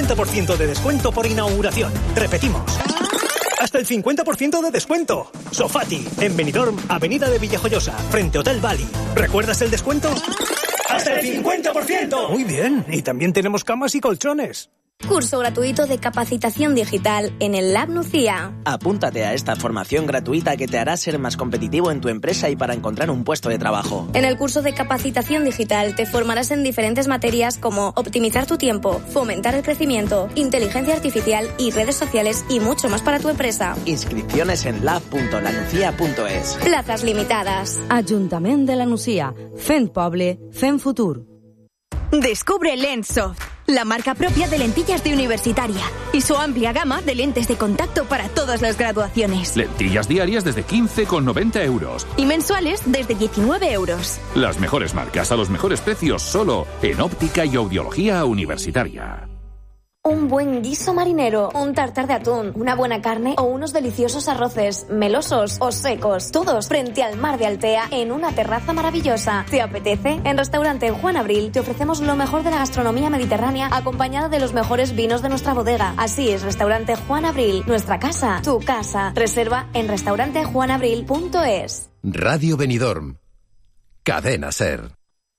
50% de descuento por inauguración. Repetimos. ¡Hasta el 50% de descuento! Sofati, en Benidorm, Avenida de Villajoyosa, frente Hotel Bali. ¿Recuerdas el descuento? ¡Hasta el 50%! Muy bien, y también tenemos camas y colchones. Curso gratuito de capacitación digital en el Lab Nucía. Apúntate a esta formación gratuita que te hará ser más competitivo en tu empresa y para encontrar un puesto de trabajo. En el curso de capacitación digital te formarás en diferentes materias como optimizar tu tiempo, fomentar el crecimiento, inteligencia artificial y redes sociales y mucho más para tu empresa. Inscripciones en lab.lanucía.es. Plazas limitadas. Ayuntamiento de la Nucía. Fent poble, fent futur. Descubre Lenssoft, la marca propia de lentillas de universitaria y su amplia gama de lentes de contacto para todas las graduaciones. Lentillas diarias desde 15,90 euros. Y mensuales desde 19 euros. Las mejores marcas a los mejores precios solo en óptica y audiología universitaria. Un buen guiso marinero, un tartar de atún, una buena carne o unos deliciosos arroces, melosos o secos, todos frente al mar de Altea en una terraza maravillosa. ¿Te apetece? En Restaurante Juan Abril te ofrecemos lo mejor de la gastronomía mediterránea acompañada de los mejores vinos de nuestra bodega. Así es, Restaurante Juan Abril, nuestra casa, tu casa. Reserva en restaurantejuanabril.es. Radio Benidorm. Cadena SER.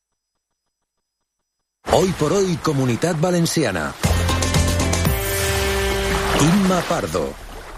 Hoy por hoy, Comunitat Valenciana. Inma Pardo.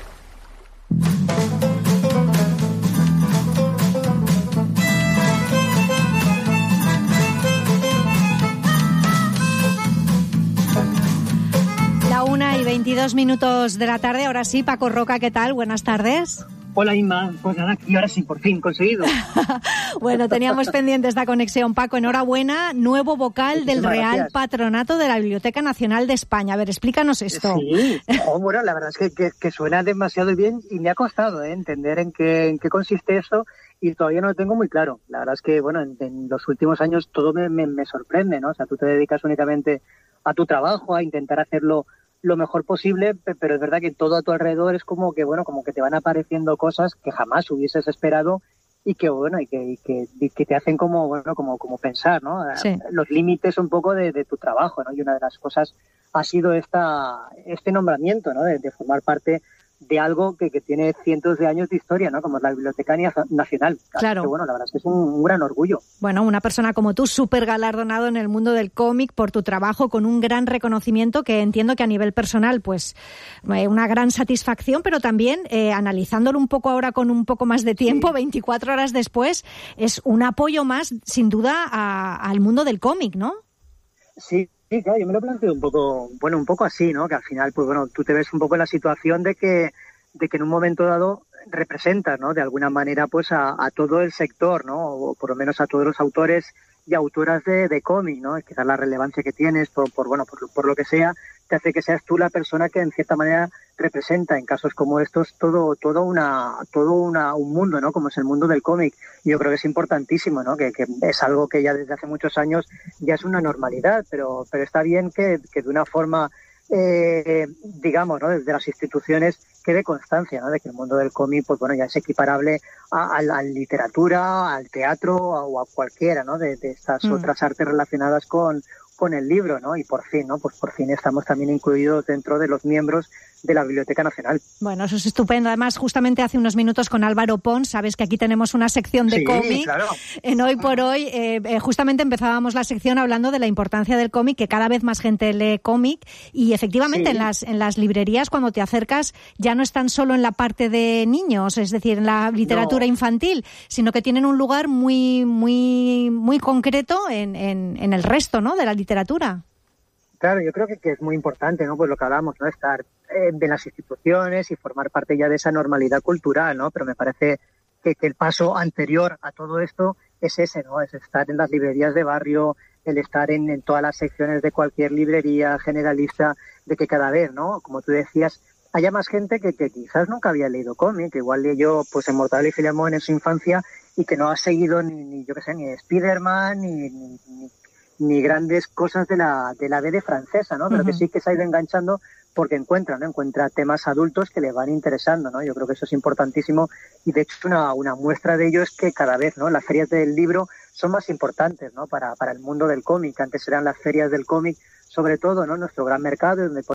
La 1:22 de la tarde. Ahora sí, Paco Roca, ¿qué tal? Buenas tardes. Hola Inma, pues nada, y ahora sí, por fin, conseguido. Bueno, teníamos pendiente esta conexión, Paco. Enhorabuena, nuevo vocal del Real Patronato de la Biblioteca Nacional de España. A ver, explícanos esto. Sí, bueno, la verdad es que suena demasiado bien y me ha costado entender en qué consiste eso y todavía no lo tengo muy claro. La verdad es que, bueno, en los últimos años todo me sorprende, ¿no? O sea, tú te dedicas únicamente a tu trabajo, a intentar hacerlo lo mejor posible, pero es verdad que todo a tu alrededor es como que, bueno, como que te van apareciendo cosas que jamás hubieses esperado y que, bueno, y que te hacen como, bueno, como pensar, ¿no? Sí. Los límites un poco de tu trabajo, ¿no? Y una de las cosas ha sido este nombramiento, ¿no? De formar parte de algo que tiene cientos de años de historia, ¿no? Como es la Biblioteca Nacional. Claro. Que, bueno, la verdad es que es un gran orgullo. Bueno, una persona como tú, súper galardonado en el mundo del cómic por tu trabajo, con un gran reconocimiento que entiendo que a nivel personal, pues, una gran satisfacción, pero también, analizándolo un poco ahora con un poco más de tiempo, sí. 24 horas después, es un apoyo más, sin duda, al mundo del cómic, ¿no? Sí. Sí, claro, yo me lo planteo un poco así, ¿no? Que al final, pues bueno, tú te ves un poco en la situación de que en un momento dado representas, ¿no? De alguna manera, pues a todo el sector, ¿no? O por lo menos a todos los autores y autoras de cómic, ¿no? Quizás la relevancia que tienes por lo que sea, te hace que seas tú la persona que en cierta manera representa en casos como estos todo un mundo, ¿no? Como es el mundo del cómic. Yo creo que es importantísimo, ¿no? Que es algo que ya desde hace muchos años ya es una normalidad, pero está bien que de una forma, digamos, ¿no? Desde las instituciones quede constancia, ¿no? De que el mundo del cómic, pues bueno, ya es equiparable a la literatura, al teatro o a cualquiera, ¿no? De estas otras artes relacionadas con el libro, ¿no? Y por fin, ¿no? Pues por fin estamos también incluidos dentro de los miembros de la Biblioteca Nacional. Bueno, eso es estupendo. Además, justamente hace unos minutos con Álvaro Pons, sabes que aquí tenemos una sección de cómic. Claro. En Hoy por Hoy, justamente empezábamos la sección hablando de la importancia del cómic, que cada vez más gente lee cómic y efectivamente en las librerías, cuando te acercas, ya no están solo en la parte de niños, es decir, en la literatura infantil, sino que tienen un lugar muy, muy, muy concreto en el resto, ¿no? De la literatura. Claro, yo creo que es muy importante, ¿no? Pues lo que hablamos, ¿no? Estar en las instituciones y formar parte ya de esa normalidad cultural, ¿no? Pero me parece que el paso anterior a todo esto es ese, ¿no? Es estar en las librerías de barrio, el estar en todas las secciones de cualquier librería generalista, de que cada vez, ¿no? Como tú decías, haya más gente que quizás nunca había leído cómic, que igual leyó pues Inmortal y Filemón en su infancia y que no ha seguido ni Spiderman, ni grandes cosas de la BD francesa, ¿no? Pero que sí que se ha ido enganchando porque encuentra temas adultos que le van interesando, ¿no? Yo creo que eso es importantísimo y de hecho una muestra de ello es que cada vez, ¿no? Las ferias del libro son más importantes, ¿no? Para el mundo del cómic. Antes eran las ferias del cómic, sobre todo, ¿no? Nuestro gran mercado donde